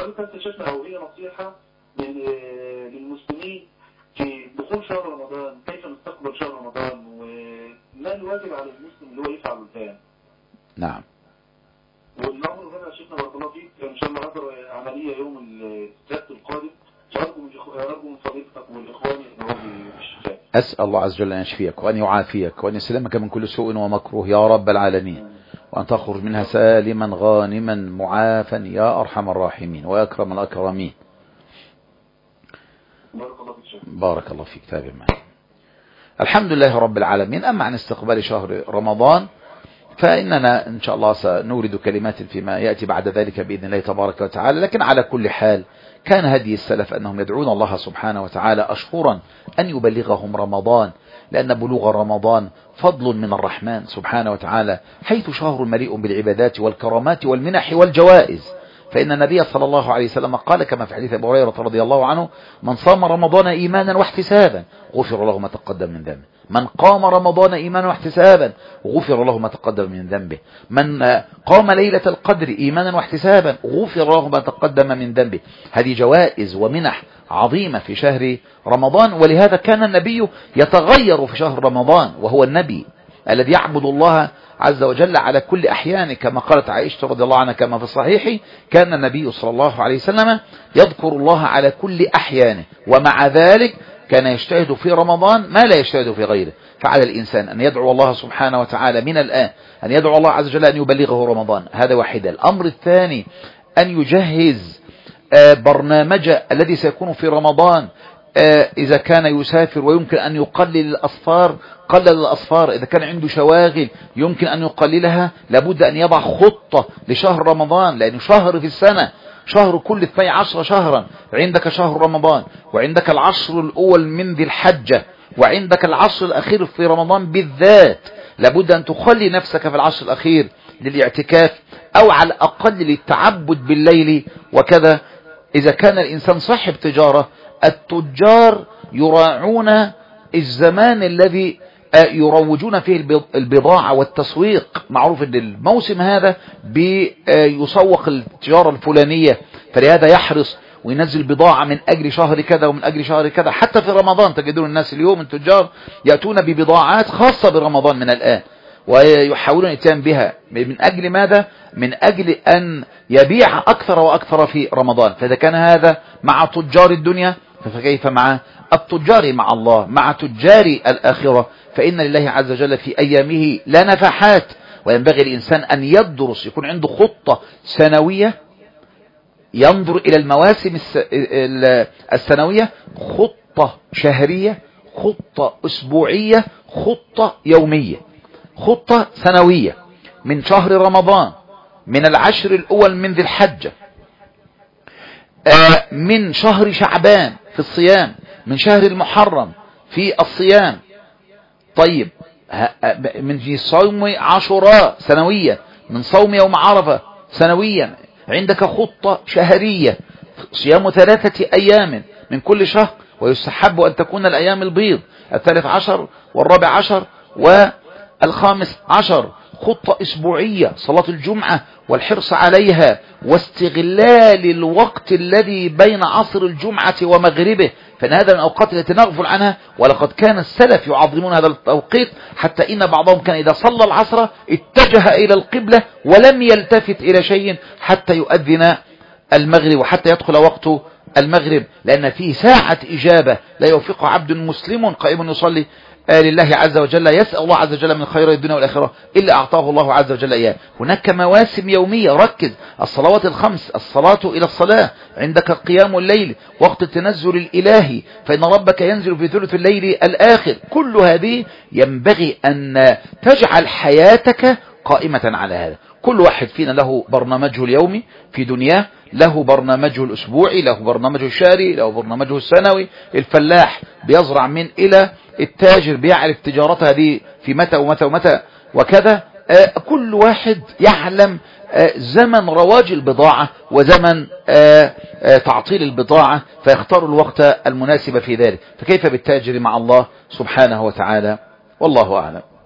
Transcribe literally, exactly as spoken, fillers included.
حضرتك انت شايفنا او هي نصيحه للمسلمين في دخول شهر رمضان، كيف نستقبل شهر رمضان وما الواجب على المسلم اللي هو يفعله الان؟ نعم. والامر هنا يا شيخنا بارك الله فيك، ان شاء الله هذا عمليه يوم السبت القادم، فارجو من ارجو من فضيلتك والاخوان يتناولوا بالشفاء. اسال الله عز وجل ان يشفيك وان يعافيك وان يسلمك من كل سوء ومكروه يا رب العالمين، وان تخرج منها سالما غانما معافا يا ارحم الراحمين واكرم الاكرمين. بارك الله فيك. بارك الله فيك. تابع معي. الحمد لله رب العالمين. أما عن استقبال شهر رمضان فإننا إن شاء الله سنورد كلمات فيما يأتي بعد ذلك بإذن الله تبارك وتعالى. لكن على كل حال كان هدي السلف أنهم يدعون الله سبحانه وتعالى أشهرا أن يبلغهم رمضان، لأن بلوغ رمضان فضل من الرحمن سبحانه وتعالى، حيث شهر مليء بالعبادات والكرامات والمنح والجوائز. فإن النبي صلى الله عليه وسلم قال كما في حديث أبي هريرة رضي الله عنه: من صام رمضان إيمانا واحتسابا غفر له ما تقدم من ذنبه. من قام رمضان إيمانا واحتسابا غفر له ما تقدم من ذنبه. من قام ليلة القدر إيمانا واحتسابا غفر له ما تقدم من ذنبه. هذه جوائز ومنح عظيمة في شهر رمضان، ولهذا كان النبي يتغير في شهر رمضان، وهو النبي الذي يعبد الله عز وجل على كل أحيانه، كما قالت عائشة رضي الله عنها كما في الصحيح: كان النبي صلى الله عليه وسلم يذكر الله على كل أحيانه، ومع ذلك كان يجتهد في رمضان ما لا يجتهد في غيره. فعلى الإنسان أن يدعو الله سبحانه وتعالى من الآن، أن يدعو الله عز وجل أن يبلغه رمضان. هذا واحدة. الأمر الثاني أن يجهز برنامج الذي سيكون في رمضان. إذا كان يسافر ويمكن أن يقلل الأسفار قلل الأسفار، إذا كان عنده شواغل يمكن أن يقللها. لابد أن يضع خطة لشهر رمضان، لأنه شهر في السنة، شهر كل اثني عشر شهرا. عندك شهر رمضان، وعندك العشر الأول من ذي الحجة، وعندك العشر الأخير في رمضان بالذات. لابد أن تخلي نفسك في العشر الأخير للاعتكاف، أو على الأقل للتعبد بالليل وكذا. إذا كان الإنسان صاحب تجارة، التجار يراعون الزمان الذي يروجون فيه البضاعة والتسويق. معروف أن الموسم هذا بيسوق التجارة الفلانية، فلهذا يحرص وينزل بضاعة من أجل شهر كذا ومن أجل شهر كذا. حتى في رمضان تجدون الناس اليوم التجار يأتون ببضاعات خاصة برمضان من الآن، ويحاولون الاتيان بها. من أجل ماذا؟ من أجل أن يبيع أكثر وأكثر في رمضان. فإذا كان هذا مع تجار الدنيا، فكيف مع التجار مع الله، مع تجار الآخرة؟ فإن لله عز وجل في أيامه لا نفحات، وينبغي الإنسان أن يدرس، يكون عنده خطة سنوية، ينظر إلى المواسم السنوية، خطة شهرية، خطة أسبوعية، خطة يومية، خطة سنوية. من شهر رمضان، من العشر الأول من ذي الحجة، من شهر شعبان في الصيام، من شهر المحرم في الصيام. طيب، من صوم عاشوراء سنويا، من صوم يوم عرفة سنويا. عندك خطة شهرية، صيام ثلاثة أيام من كل شهر، ويستحب أن تكون الأيام البيض، الثالث عشر والرابع عشر والخامس عشر. خطة أسبوعية، صلاة الجمعة والحرص عليها، واستغلال الوقت الذي بين عصر الجمعة ومغربه، فإن هذا من الأوقات التي نغفل عنها. ولقد كان السلف يعظمون هذا التوقيت، حتى إن بعضهم كان إذا صلى العصر اتجه إلى القبلة ولم يلتفت إلى شيء حتى يؤذن المغرب وحتى يدخل وقت المغرب، لأن فيه ساعة إجابة لا يوفق عبد مسلم قائم يصلي لله عز وجل، يسأل الله عز وجل من خير الدنيا والآخرة إلا أعطاه الله عز وجل إياه. هناك مواسم يومية، ركز: الصلوات الخمس، الصلاة إلى الصلاة، عندك قيام الليل، وقت التنزل الإلهي، فإن ربك ينزل في ثلث الليل الآخر. كل هذه ينبغي أن تجعل حياتك قائمة على هذا. كل واحد فينا له برنامجه اليومي في دنياه، له برنامجه الأسبوعي، له برنامجه الشهري، له برنامجه السنوي. الفلاح بيزرع من إلى، التاجر بيعرف تجارته هذه في متى ومتى ومتى وكذا. آه كل واحد يعلم آه زمن رواج البضاعة وزمن آه آه تعطيل البضاعة، فيختار الوقت المناسب في ذلك. فكيف بالتاجر مع الله سبحانه وتعالى؟ والله أعلم.